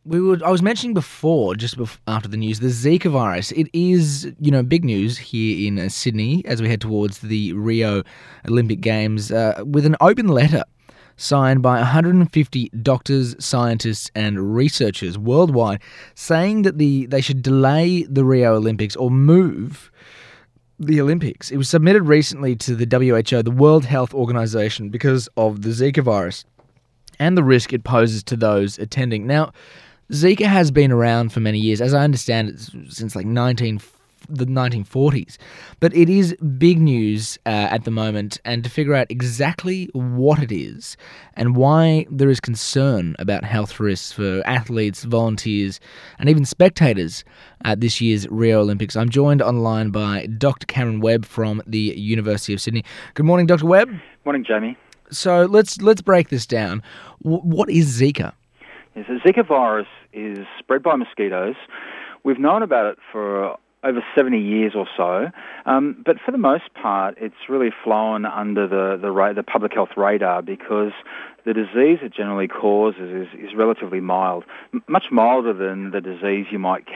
I was mentioning before, after the news, the Zika virus. It is, big news here in Sydney as we head towards the Rio Olympic Games with an open letter signed by 150 doctors, scientists and researchers worldwide saying that they should delay the Rio Olympics or move the Olympics. It was submitted recently to the WHO, the World Health Organization, because of the Zika virus and the risk it poses to those attending. Now, Zika has been around for many years, as I understand it, since like the 1940s. But it is big news at the moment, and to figure out exactly what it is and why there is concern about health risks for athletes, volunteers, and even spectators at this year's Rio Olympics, I'm joined online by Dr. Cameron Webb from the University of Sydney. Good morning, Dr. Webb. Morning, Jamie. So let's break this down. What is Zika? Yes, the Zika virus is spread by mosquitoes. We've known about it for over 70 years or so, but for the most part, it's really flown under the public health radar because the disease it generally causes is relatively mild, much milder than the disease you might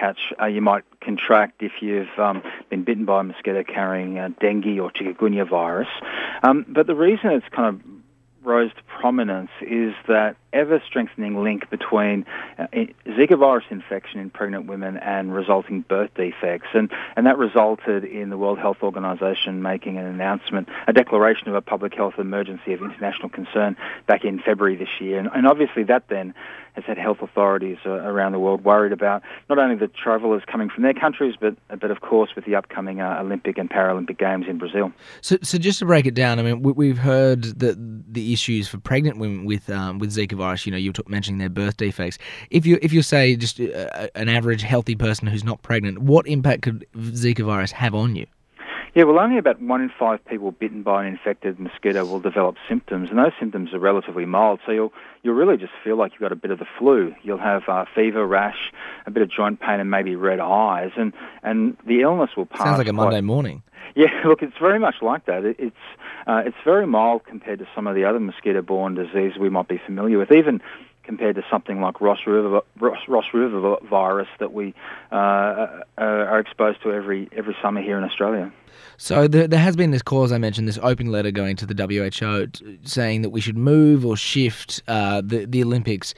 contract if you've been bitten by a mosquito carrying dengue or chikungunya virus. But the reason it's kind of rose to prominence is that ever-strengthening link between Zika virus infection in pregnant women and resulting birth defects. And that resulted in the World Health Organization making an announcement, a declaration of a public health emergency of international concern back in February this year. And obviously that then has had health authorities around the world worried about not only the travellers coming from their countries, but of course with the upcoming Olympic and Paralympic Games in Brazil. So just to break it down, I mean, we've heard that the issues for pregnant women with Zika virus, you're mentioning their birth defects. If you say just an average healthy person who's not pregnant, what impact could Zika virus have on you? Yeah, well, only about 1 in 5 people bitten by an infected mosquito will develop symptoms, and those symptoms are relatively mild. So you'll really just feel like you've got a bit of the flu. You'll have fever, rash, a bit of joint pain, and maybe red eyes, and the illness will pass. Sounds like a Monday morning. Yeah, look, it's very much like that. It's very mild compared to some of the other mosquito-borne diseases we might be familiar with, even compared to something like Ross River virus that we are exposed to every summer here in Australia. So there has been this call, as I mentioned, this open letter going to the WHO saying that we should move or shift the Olympics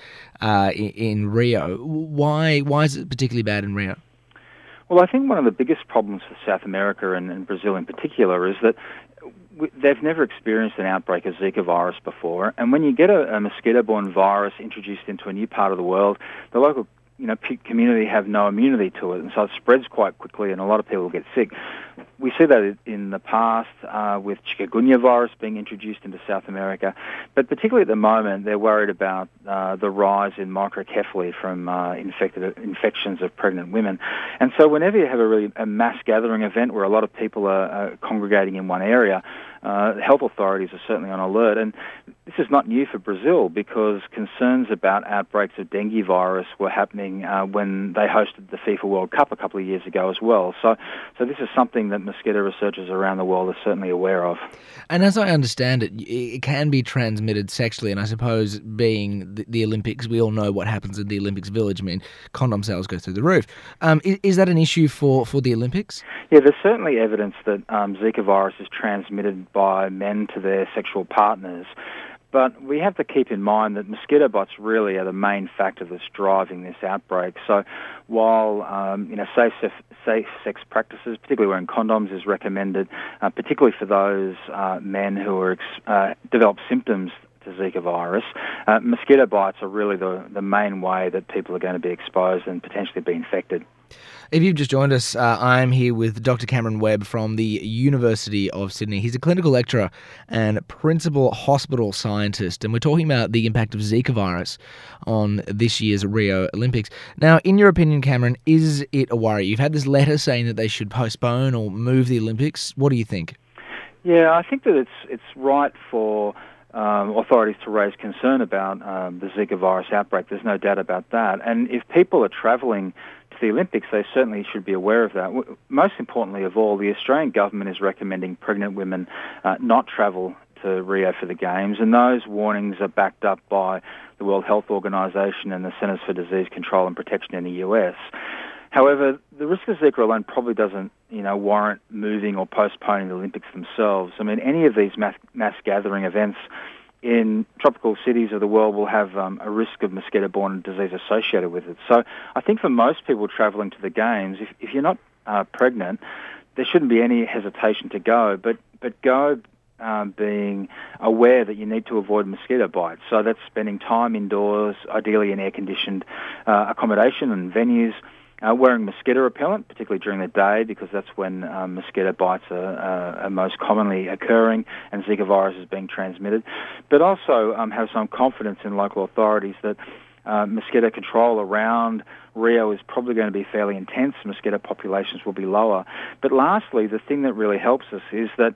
in Rio. Why is it particularly bad in Rio? Well, I think one of the biggest problems for South America and Brazil in particular is that they've never experienced an outbreak of Zika virus before, and when you get a mosquito-borne virus introduced into a new part of the world, the local community have no immunity to it, and so it spreads quite quickly, and a lot of people get sick. We see that in the past with chikungunya virus being introduced into South America, but particularly at the moment, they're worried about the rise in microcephaly from infections of pregnant women. And so whenever you have a mass gathering event where a lot of people are congregating in one area, health authorities are certainly on alert. And this is not new for Brazil because concerns about outbreaks of dengue virus were happening when they hosted the FIFA World Cup a couple of years ago as well. So this is something that mosquito researchers around the world are certainly aware of. And as I understand it, it can be transmitted sexually, and I suppose being the Olympics, we all know what happens in the Olympics Village. I mean, condom sales go through the roof. Is that an issue for the Olympics? Yeah, there's certainly evidence that Zika virus is transmitted by men to their sexual partners. But we have to keep in mind that mosquito bites really are the main factor that's driving this outbreak. So while safe sex practices, particularly wearing condoms, is recommended, particularly for those men who develop symptoms to Zika virus, mosquito bites are really the main way that people are going to be exposed and potentially be infected. If you've just joined us, I'm here with Dr. Cameron Webb from the University of Sydney. He's a clinical lecturer and principal hospital scientist, and we're talking about the impact of Zika virus on this year's Rio Olympics. Now, in your opinion, Cameron, is it a worry? You've had this letter saying that they should postpone or move the Olympics. What do you think? Yeah, I think that it's right for authorities to raise concern about the Zika virus outbreak. There's no doubt about that. And if people are travelling to the Olympics, they certainly should be aware of that. Most importantly of all, the Australian government is recommending pregnant women not travel to to Rio for the Games, and those warnings are backed up by the World Health Organization and the Centers for Disease Control and Protection in the US. However, the risk of Zika alone probably doesn't, warrant moving or postponing the Olympics themselves. I mean, any of these mass gathering events in tropical cities of the world will have a risk of mosquito-borne disease associated with it. So I think for most people travelling to the Games, if you're not pregnant, there shouldn't be any hesitation to go, but go being aware that you need to avoid mosquito bites. So that's spending time indoors, ideally in air-conditioned accommodation and venues, wearing mosquito repellent, particularly during the day, because that's when mosquito bites are most commonly occurring and Zika virus is being transmitted. But also have some confidence in local authorities that mosquito control around Rio is probably going to be fairly intense. Mosquito populations will be lower. But lastly, the thing that really helps us is that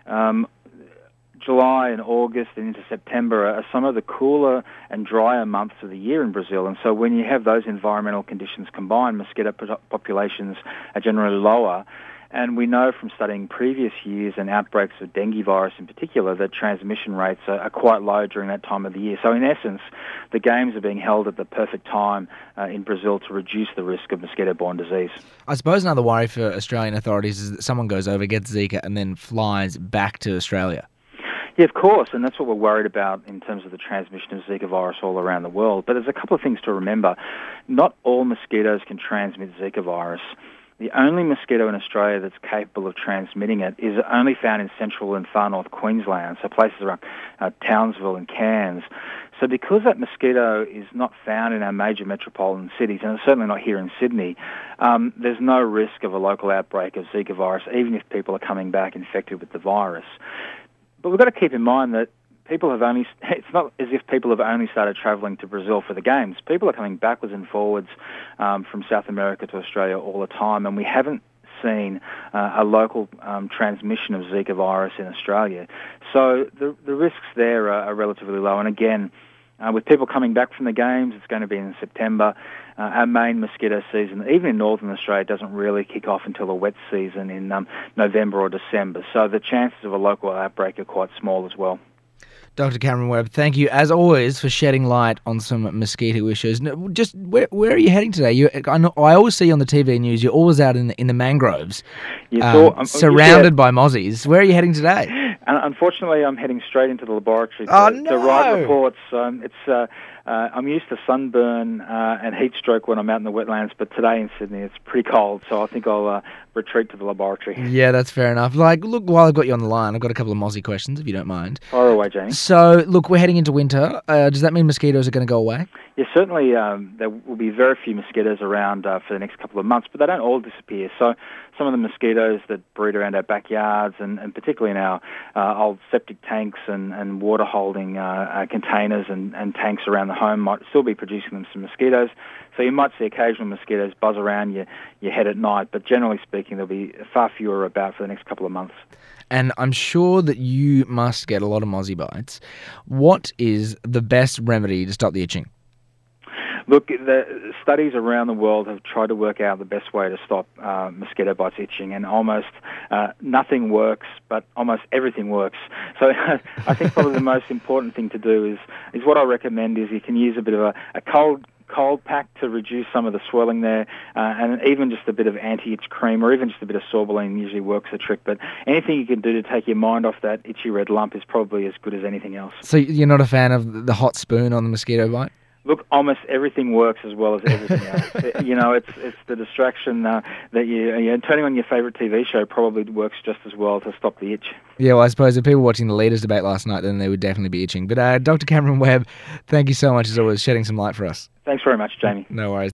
July and August and into September are some of the cooler and drier months of the year in Brazil. And so when you have those environmental conditions combined, mosquito populations are generally lower. And we know from studying previous years and outbreaks of dengue virus in particular that transmission rates are quite low during that time of the year. So in essence, the Games are being held at the perfect time in Brazil to reduce the risk of mosquito-borne disease. I suppose another worry for Australian authorities is that someone goes over, gets Zika, and then flies back to Australia. Yeah, of course, and that's what we're worried about in terms of the transmission of Zika virus all around the world. But there's a couple of things to remember. Not all mosquitoes can transmit Zika virus. The only mosquito in Australia that's capable of transmitting it is only found in central and far north Queensland, so places around Townsville and Cairns. So because that mosquito is not found in our major metropolitan cities, and it's certainly not here in Sydney, there's no risk of a local outbreak of Zika virus, even if people are coming back infected with the virus. But we've got to keep in mind that it's not as if people have only started travelling to Brazil for the Games. People are coming backwards and forwards from South America to Australia all the time, and we haven't seen a local transmission of Zika virus in Australia. So the risks there are relatively low. And again, with people coming back from the Games, it's going to be in September. Our main mosquito season, even in Northern Australia, doesn't really kick off until the wet season in November or December. So the chances of a local outbreak are quite small as well. Dr. Cameron Webb, thank you, as always, for shedding light on some mosquito issues. Just where are you heading today? I always see you on the TV news, you're always out in the mangroves, surrounded by mozzies. Where are you heading today? Unfortunately, I'm heading straight into the laboratory to write reports. I'm used to sunburn and heat stroke when I'm out in the wetlands, but today in Sydney it's pretty cold, so I think I'll retreat to the laboratory. Yeah, that's fair enough. Look, while I've got you on the line, I've got a couple of mozzie questions, if you don't mind. Fire away, Jamie. So, look, we're heading into winter. Does that mean mosquitoes are going to go away? Yeah, certainly there will be very few mosquitoes around for the next couple of months, but they don't all disappear. So some of the mosquitoes that breed around our backyards and particularly in our old septic tanks and water holding containers and tanks around the home might still be producing them some mosquitoes. So you might see occasional mosquitoes buzz around your head at night, but generally speaking there'll be far fewer about for the next couple of months. And I'm sure that you must get a lot of mozzie bites. What is the best remedy to stop the itching? Look, the studies around the world have tried to work out the best way to stop mosquito bites itching, and almost nothing works, but almost everything works. So I think probably the most important thing to do is what I recommend is you can use a bit of a cold pack to reduce some of the swelling there, and even just a bit of anti-itch cream or even just a bit of sorbeline usually works the trick. But anything you can do to take your mind off that itchy red lump is probably as good as anything else. So you're not a fan of the hot spoon on the mosquito bite? Look, almost everything works as well as everything else. It's the distraction that turning on your favourite TV show probably works just as well to stop the itch. Yeah, well, I suppose if people were watching the Leaders debate last night, then they would definitely be itching. But Dr. Cameron Webb, thank you so much as always, shedding some light for us. Thanks very much, Jamie. No worries.